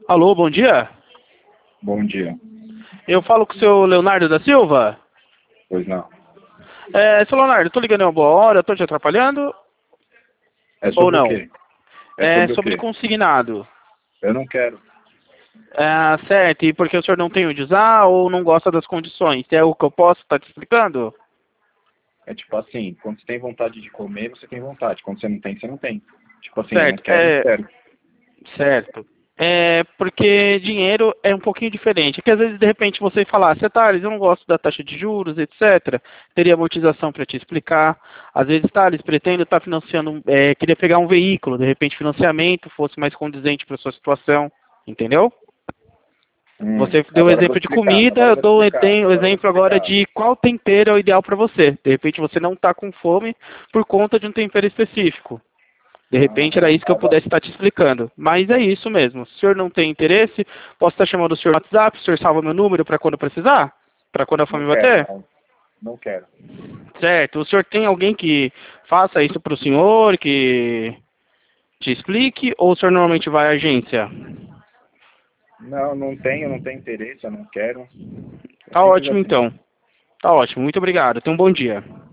Alô, bom dia. Bom dia. Eu falo com o seu Leonardo da Silva. Pois não. Seu Leonardo, tô ligando em uma boa hora, tô te atrapalhando É ou sobre o não? quê? É É sobre o sobre quê? consignado. Eu não quero. Certo, e porque o senhor não tem onde usar ou não gosta das condições? É o que eu posso estar te explicando? É tipo assim, quando você tem vontade de comer, você tem vontade. Quando você não tem, você não tem. Tipo assim, eu não Certo, quero, não quero. certo. Porque dinheiro é um pouquinho diferente. Que às vezes, de repente, você falasse, Thales, eu não gosto da taxa de juros, etc. Teria amortização para te explicar. Às vezes, Thales, pretendo estar financiando, queria pegar um veículo, de repente, financiamento fosse mais condizente para sua situação. Entendeu? Você deu o Agora eu vou exemplo de explicar. comida, Agora eu eu vou dou explicar. o Agora eu vou exemplo agora explicar. de qual tempero é o ideal para você. De repente, você não está com fome por conta de um tempero específico. De repente era Aham. isso que eu pudesse estar te explicando. Mas é isso mesmo. Se o senhor não tem interesse, posso estar chamando o senhor no WhatsApp, o senhor salva meu número para quando precisar? Para quando a Não fome quero, bater? não. Não quero. Certo. O senhor tem alguém que faça isso para o senhor, que te explique, ou o senhor normalmente vai à agência? Não, não tenho interesse, eu não quero. É Tá simples ótimo assim. então. Tá ótimo. Muito obrigado. Tenha um bom dia.